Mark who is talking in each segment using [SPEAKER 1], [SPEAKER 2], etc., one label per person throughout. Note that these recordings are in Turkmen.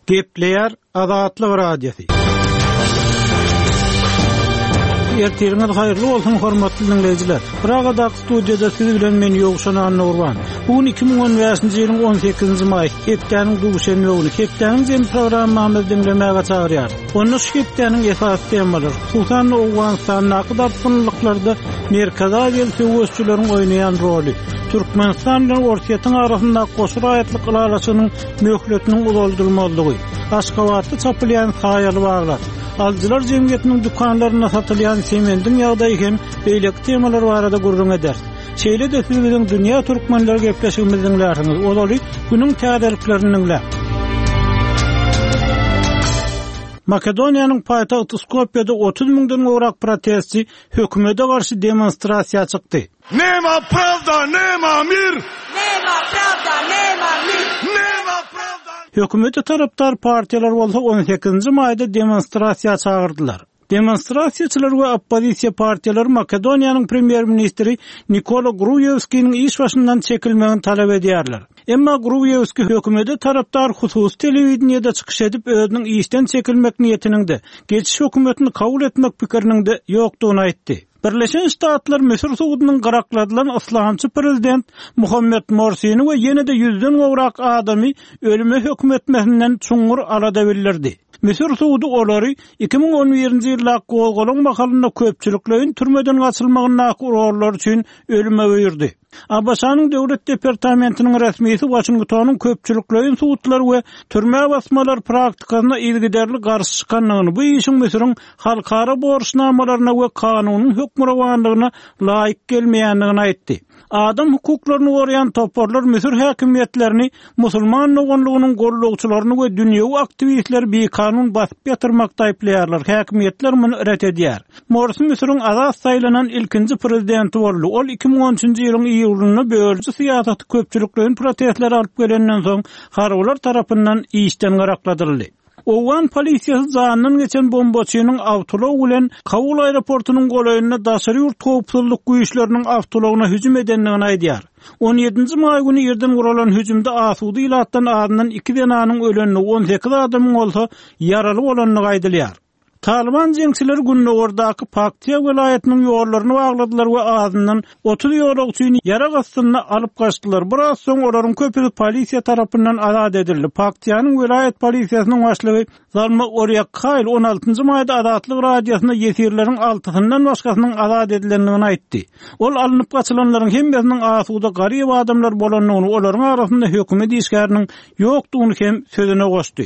[SPEAKER 1] Gepleýär Azatlyk Radiosu. Ertirňiz haýyrly bolsun hormatly dinleýijiler. Pragada studiýada siz bilen men Ýogşan Nurwan. Bugün 2015-nji ýylyň 18-nji maý, hepdeniň duguşan ýoly, hepdeniň jem programmamy dinlemäge çagyrýar. Onu şeýdeniň esas temalary Sultan Owganistanyň akdapsynlyklarda Merkez Aziýa söwüşçüleriň oýnaýan roly, Türkmenistan bilen Orsiýetiň arasynda goşur aýatlyk galaşynyň möhletiniň uzaldyrylmalygy, Aşgabatda çapylýan haýaly baglar, Alçylar jemgyýetiniň dukanlaryna satylýan semendiň ýagdaýy hem beýlek temalar barada gurrun eder. Şeýle de siz bilen dünýä türkmenleri gepleşigimiziň lähiniz, olaly günüň täzeliklerini. Makedoniýanyň paýtagty Skopje'de 30 000-dan gowrak protestçi hökümete garşy demonstrasiýa çykdy.
[SPEAKER 2] Nema pravda, nema mir!
[SPEAKER 3] Nema pravda, nema mir!
[SPEAKER 2] Nema pravda!
[SPEAKER 1] Hökümete tarapdar partiýalar bolsa 18-nji maýda demonstrasiýa çagyrdylar. Demonstrasiýaçylar we oppozisiýa partiýalary Makedoniýanyň premier ministri Nikola Gruevskiň iş başyndan çekilmegini talap edýärler. Emma Gruevski hökümete tarapdar hususy telewizionyada çykyş edip özüniň işden çekilmek niýetiniňde, geçiş hökümetini kabul etmek pikiriniňde ýokdugyny aýtdy. Birleşen Ştatlar Mesir Suudynyň garakladylan islamçy prezident Muhammed Morsi'ni we ýene-de 100-den gowrak adamy ölüme hökm etmesinden çuňur arada bildirdi. Mesir Suudi olary 2011-nji ýylda gowgolaň mahalynda köpçüliklerin türmeden gaçylmagyna urarlar üçin ölüme öýürdi. Abaşanyň döwlet departamentiniň resmisi Washingtonyň köpçüliklerin suutlar we türme basmalar praktikasyna ilgiderli garşy çykanlygyny, bu işin Mesiriň halkara borçnamalaryna we kanunyň hökmrawanlygyna laýyk gelmeýändigini aýtdy. Adam hukuklaryny goraýan toparlar Mesir häkimiýetlerini, musulman nogonlugynyň gollagçylaryny we dünýäwi aktivistler bir kanun basyp ýatyrmakda aýplaýarlar. Häkimiýetler muny ret edýär. Morsi Mesiriň azat saýlanan ilkinji prezidenti boldy. Ol 2013-nji ýylyň iýulynda bölüji syýasat köpçüliklerin protestleri alyp gelenden soň harwlar tarapyndan işden garakladyryldy. Owan polisiýasy janynyň geçen bombaçynyň awtology bilen Kabul aeroportunyň golaýyna daşary ýurt howpsuzlyk güýçleriniň awtologyna hüjüm edenligini aýdýar. 17-nji maý güni ýerden guralan hüjümde asudy ilatdan adynyň 2 denanyň ölenini, 18 adamyň bolsa ýaraly bolanlygy aýdylýar. Taliban jeňçileri günne ordaky Paktiya welaýatynyň ýollaryny bagladylar we adynyň 30 ýolak üçin ýara gastyna alyp gaçdylar. Biraz soň olaryň köpüsi polisiýa tarapyndan azat edildi. Paktiýanyň welaýat polisiýasynyň başlygy Zalma Oryakhaýl 16-njy maýda Azatlyk radiosyna ýetirleriň 6-syndan başgasynyň azat edilendigini aýtdy. Ol alınıp gaçylanlaryň hemmesiniň asuda garyp adamlar bolanlygyny, olaryň arasynda hökümet işgäriniň ýokdugyny hem sözüne goşdy.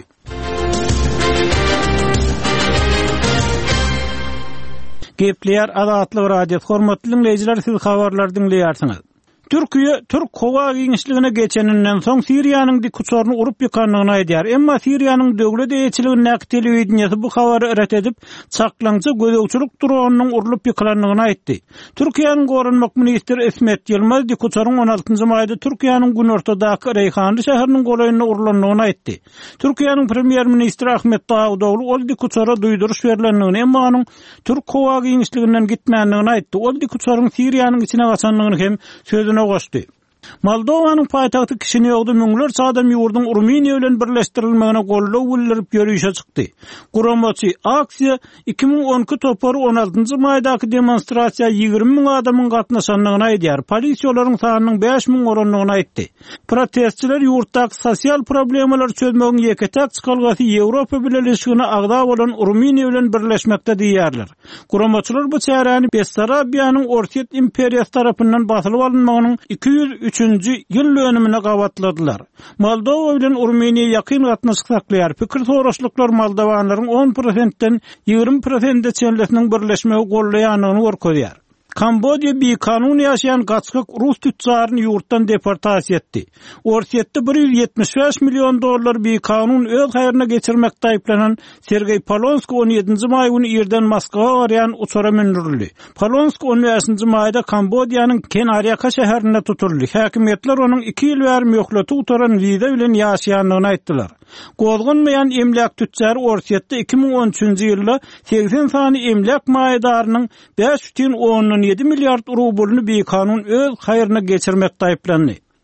[SPEAKER 1] Gepleýär Azatlyk Radiosu. Hormatly dinleýijiler, siz habarlar dinleýärsiňiz. Türkiýe Türk Howa Giňişligine geçeninden soň Siriýanyň dikuçoruny urup ýykanlygyny aýdýar. Emma Siriýanyň döwlet eýetçiliginiň näkdeliýidi bu habary ret edip, çaklançy gözegçilik dronunyň urulyp ýykylanlygyny aýtdy. Türkiýanyň gorunmak ministri Esmet Yılmaz dikuçoruň 16-njy maýda Türkiýanyň günortadaky Reyhanly şäheriniň golaýyna urulanlygyny aýtdy. Türkiýanyň premier ministri Ahmet Davudoglu ol dikuçora duýduruş berilenligini, emma onuň Türk Howa Giňişliginden gitmänligini aýtdy. Ol dikuçoruň Siriýanyň içine gaçanlygyny hem sözüne goşdy. Moldowanyň paýtagty Kišiňewde müňlerçe adam ýurdun Ruminiýa bilen birleşdirilmegine gollaw bildirip ýörüşe çykdy. Guramaçy aksiýa 2012 topary 16-njy maýdaky demonstrasiýa 20 000 adamyň gatnaşanlygyny aýdýar. Polisiýalaryň sanynyň 5 000 oranlygyny aýtdy. Protestçiler ýurtdaky sosial problemler çözmegiň ýeketek çykalgasy Ýewropa bilen ilişkini agda bolan Ruminiýa bilen birleşmekde diýýärler. Guramaçylar bu çäräni Bessarabiýanyň Orsiýet imperiýasy tarapyndan basylyp alınmagynyň 203-nji ýyl dönümine gawatladylar. Moldowa bilen Ruminiýa ýakyn gatnaşyk saklaýar. Pikir soraşlyklar Moldowanylaryň 10%-den 20%-de çenlesiniň birleşmegi gollaýanyny görkezýär. Kambodiýa bir kanun ýaşaýan gaçkyk rus tüccaryny ýurtdan deportasiýa etdi. Orsiýetde $175 milyon bir kanun öz haýyryna geçirmekde aýplanan Sergey Polonskiy 17-nji maý güni ýerden Moskwa barýan uçara mündirildi. Polonskiy 15-nji maýda Kambodiýanyň Kenaryaka şäherinde tutuldy. Häkimiýetler onuň 2 ýyl bäri möhleti utaran wiza bilen ýaşaýanlygyny aýtdylar. Gozgunmayan emlak tüccar Orsiýetde 2013-nji ýylda 80 sany emlak maýdarynyň 5,7 milliard rublny bir kanun öz haýyryna geçirmekde aýplandy.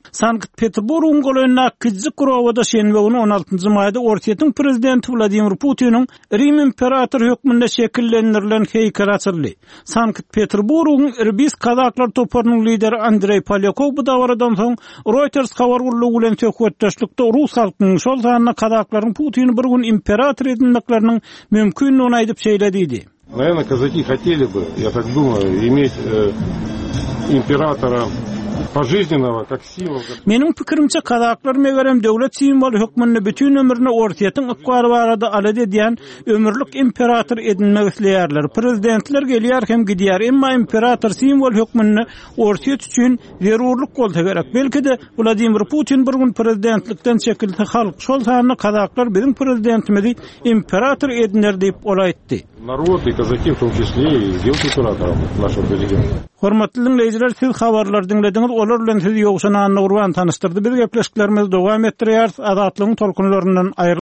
[SPEAKER 1] Sankt Peterburg'un golönna Kizik Grovada şenbe 16-njy maýda Orsiýetiň prezidenti Vladimir Putiniň Rim imperatory hökmünde şekillendirilen heýkel açyldy. Sankt Peterburg'un Irbis kazaklar toparynyň lideri Andrey Polyakov bu dawradan soň Reuters habar gurulugy bilen söhbetdeşlikde Rus halkynyň şol sanyna kazaklaryň Putini bir gün imperator edilmekleriniň mümkinligini aýdyp şeýlediydi.
[SPEAKER 4] Наверное, казаки хотели бы, я так думаю, иметь императора пожизненного как символ.
[SPEAKER 1] Mening pikirimçe kazaklar megerem döwlet simwol hökmünde bütün ömrüne Orsiýetiň ykbary barada alady diýen ömürlük imperator edilmek isleýärler. Prezidentler gelýär hem gidýär, emma imperator simwol hökmünde Orsiýet üçin zerurlyk bolsa gerek. Belki de Vladimir Putin bir gün prezidentlikden çekildi, halk şol sanyna kazaklar bizim prezidentimizi imperator edinler diýip olaýtdy.
[SPEAKER 4] Народ и казаки в том числе и сделать императором нашего президента.
[SPEAKER 1] Hormatly dinleyijiler, siz habarlar dinlediňiz, olar bilen sizi ýogşan Urban tanystyrdy. Biz gepleşiklerimiz dowam etdirýär. Azatlygyň tolkunlaryndan